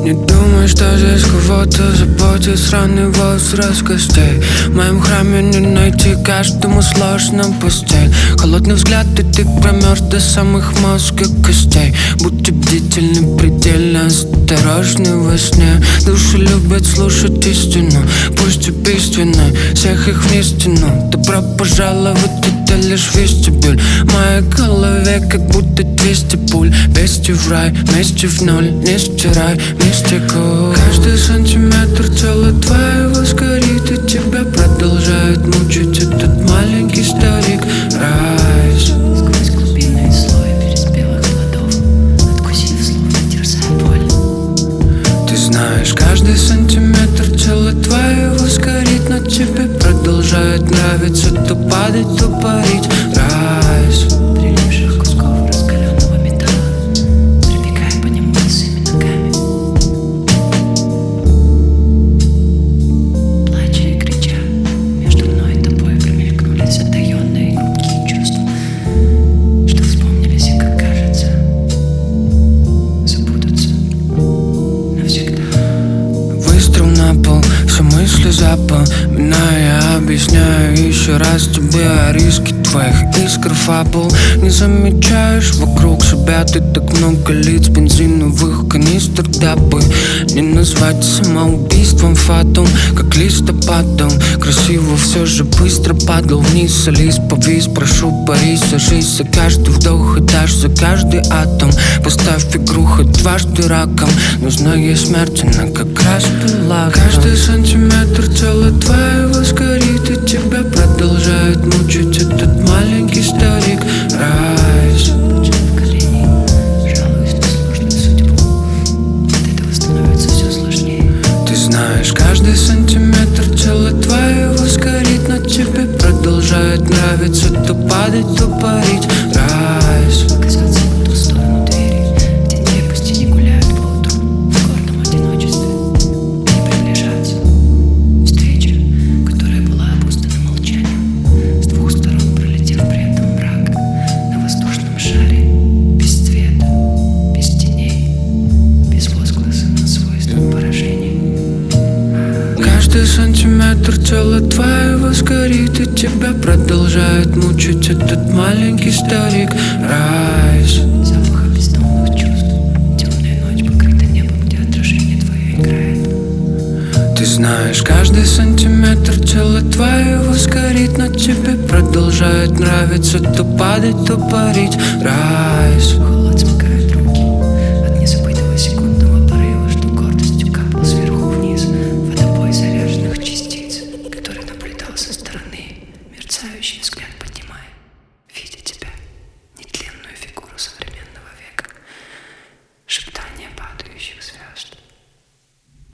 Не думай, что здесь кого-то заботит сраный возраст гостей. В моем храме не найти каждому сложно постель. Холодный взгляд, и ты промерз до самых мозга костей. Будьте бдительны, предельно осторожны во сне. Души любят слушать истину, пусть убийственной, всех их в истину. Добро пожаловать, это лишь вестибюль. В моей голове как будто 200 пуль. Вести в рай, вместе в ноль, не стирай мистику. Каждый сантиметр тела твоего сгорит, и тебя продолжает мучить этот маленький старик. Райс. Сквозь глубинный слой переспелых плодов, откусив словно терзая боль. Ты знаешь, каждый сантиметр тела твоего сгорит, но тебе продолжает нравиться то падать, то парить. Райс. Прилипших кусков раскаленного металла, пробегая по нему босыми ногами. Плача и крича, между мной и тобой промелькнули затаенные губкие чувства, что вспомнились и, как кажется, забудутся навсегда. Выстрел на пол, все мысли запоминая. Я объясняю еще раз тебе о риске твоих искр фабул. Не замечаешь вокруг себя ты так много лиц, бензиновых канистр, дабы не назвать самоубийством фатум, как листопадом. Красиво все же быстро падал вниз, солист повис. Прошу, пари, сажись за каждый вдох и дашь за каждый атом. Поставь игру хоть дважды раком, нужна ей смерть, она как раз была. Каждый сантиметр тела твоего сгорит, и тебя продолжает мучить этот маленький старик. Райс. Поджав колени, жалуюсь на сложную судьбу. От этого становится все сложнее. Ты знаешь, каждый сантиметр тела твоего сгорит, но тебе продолжает нравиться то падать, то парить. Райс. Оказаться по ту сторону двери, где крепости не гуляют по утру в гордом одиночестве. Не приближаться. Встреча, которая была опустана молчанием, с двух сторон пролетев при этом мрак на воздушном шаре, без цвета, без теней, без возгласа на свойства поражения. Каждый сантиметр тела твоего сгорит, и тебя продолжает мучить этот маленький старик. Райс. Запаха бездомных чувств, темная ночь покрыта небом, где отражение твое играет. Ты знаешь, каждый сантиметр тела твоего сгорит, но тебе продолжает нравиться то падать, то парить. Райс. Холод